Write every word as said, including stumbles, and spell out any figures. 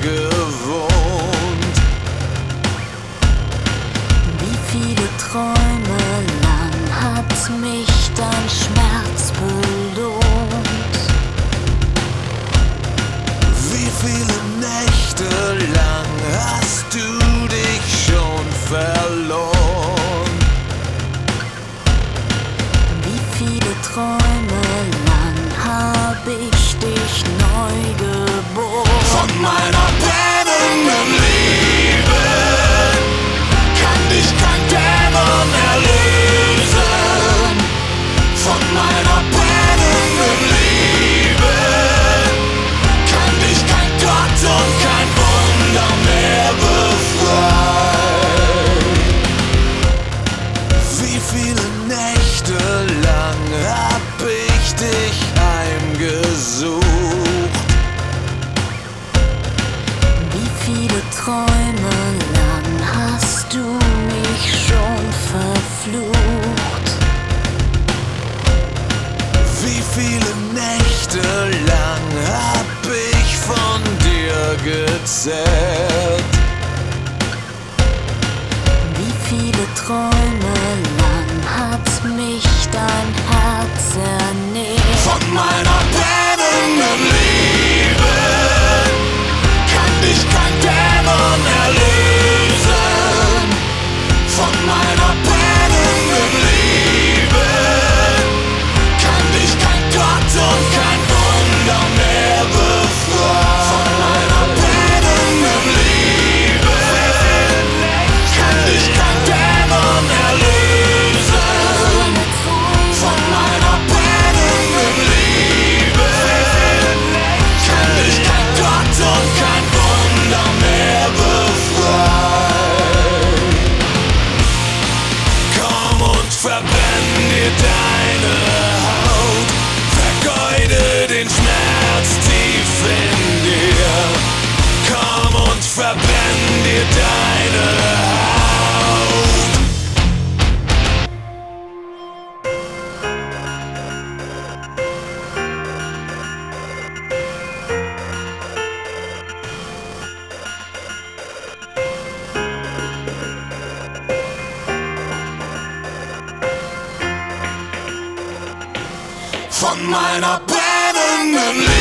gewohnt. Wie viele Träume lang hat mich dein Schmerz belohnt? Wie viele Nächte lang hast du dich schon verloren? Wie viele Träume lang hab ich dich neu geboren? Von meiner brennenden Liebe kann dich kein Dämon erlösen. Von meiner brennenden Liebe kann dich kein Gott und kein Wunder mehr befreien. Wie viele Nächte lang hab ich dich heimgesucht? Wie viele Träume lang hast du mich schon verflucht? Wie viele Nächte lang hab ich von dir gezählt? Wie viele Träume lang hat mich dein Herz ernährt? Von meiner brennenden Liebe kann dich kein Dämon erlösen. Von meiner brennenden Liebe kann dich kein Gott und kein Wunder mehr befreien. Von meiner brennenden Liebe kann dich kein Dämon erlösen. Von meiner brennenden Liebe kann dich kein Gott und kein Wunder mehr befreien. Komm und verbrenn dir deine Haut, vergeude den Schmerz tief in dir. Komm und verbrenn dir deine Haut. Von meiner brennenden Liebe